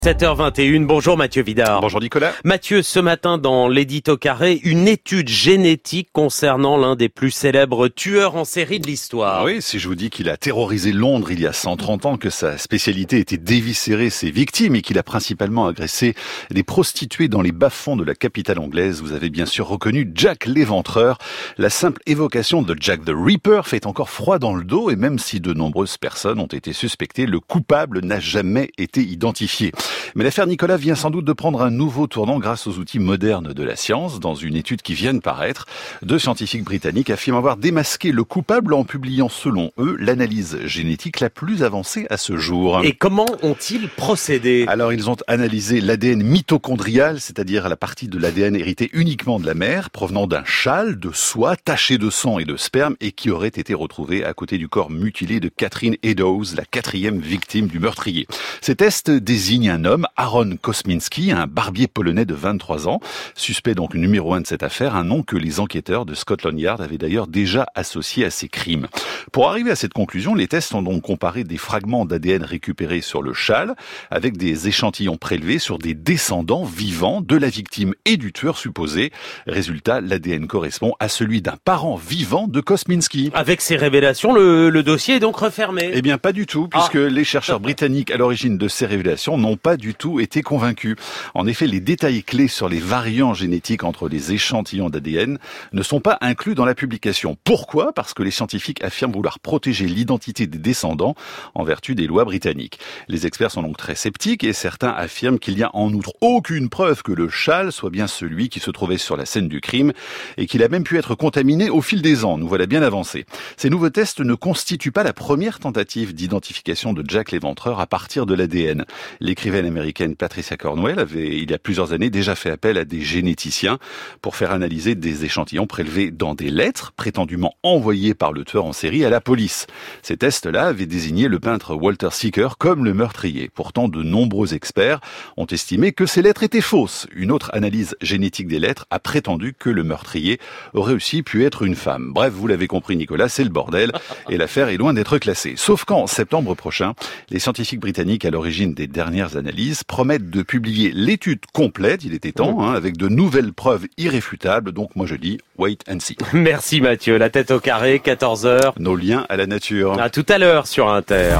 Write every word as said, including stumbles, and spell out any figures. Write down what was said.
sept heures vingt et une, bonjour Mathieu Vidard. Bonjour Nicolas. Mathieu, ce matin dans l'édito carré, une étude génétique concernant l'un des plus célèbres tueurs en série de l'histoire. Ah oui, si je vous dis qu'il a terrorisé Londres il y a cent trente ans, que sa spécialité était d'éviscérer ses victimes et qu'il a principalement agressé des prostituées dans les bas-fonds de la capitale anglaise, vous avez bien sûr reconnu Jack l'Éventreur. La simple évocation de Jack the Ripper fait encore froid dans le dos et même si de nombreuses personnes ont été suspectées, le coupable n'a jamais été identifié. Mais l'affaire Nicolas vient sans doute de prendre un nouveau tournant grâce aux outils modernes de la science. Dans une étude qui vient de paraître, deux scientifiques britanniques affirment avoir démasqué le coupable en publiant, selon eux, l'analyse génétique la plus avancée à ce jour. Et comment ont-ils procédé ? Alors, ils ont analysé l'A D N mitochondrial, c'est-à-dire la partie de l'A D N héritée uniquement de la mère, provenant d'un châle de soie taché de sang et de sperme et qui aurait été retrouvé à côté du corps mutilé de Catherine Eddowes, la quatrième victime du meurtrier. Ces tests désignent un homme, Aaron Kosminski, un barbier polonais de vingt-trois ans, suspect donc numéro un de cette affaire, un nom que les enquêteurs de Scotland Yard avaient d'ailleurs déjà associé à ces crimes. Pour arriver à cette conclusion, les tests ont donc comparé des fragments d'A D N récupérés sur le châle avec des échantillons prélevés sur des descendants vivants de la victime et du tueur supposé. Résultat, l'A D N correspond à celui d'un parent vivant de Kosminski. Avec ces révélations, le, le dossier est donc refermé. Eh bien, pas du tout, puisque ah. les chercheurs britanniques à l'origine de ces révélations n'ont pas du tout été convaincus. En effet, les détails clés sur les variants génétiques entre les échantillons d'A D N ne sont pas inclus dans la publication. Pourquoi ? Parce que les scientifiques affirment vouloir protéger l'identité des descendants en vertu des lois britanniques. Les experts sont donc très sceptiques et certains affirment qu'il n'y a en outre aucune preuve que le châle soit bien celui qui se trouvait sur la scène du crime et qu'il a même pu être contaminé au fil des ans. Nous voilà bien avancés. Ces nouveaux tests ne constituent pas la première tentative d'identification de Jack l'Éventreur à partir de l'A D N. L'écrivaine américaine Patricia Cornwell avait, il y a plusieurs années, déjà fait appel à des généticiens pour faire analyser des échantillons prélevés dans des lettres prétendument envoyées par le tueur en série à la police. Ces tests-là avaient désigné le peintre Walter Sicker comme le meurtrier. Pourtant, de nombreux experts ont estimé que ces lettres étaient fausses. Une autre analyse génétique des lettres a prétendu que le meurtrier aurait aussi pu être une femme. Bref, vous l'avez compris Nicolas, c'est le bordel et l'affaire est loin d'être classée. Sauf qu'en septembre prochain, les scientifiques britanniques à l'origine des dernières analyses promettent de publier l'étude complète, il était temps, hein, avec de nouvelles preuves irréfutables. Donc moi je dis, wait and see. Merci Mathieu, la tête au carré, quatorze heures. Nos liens à la nature. À tout à l'heure sur Inter.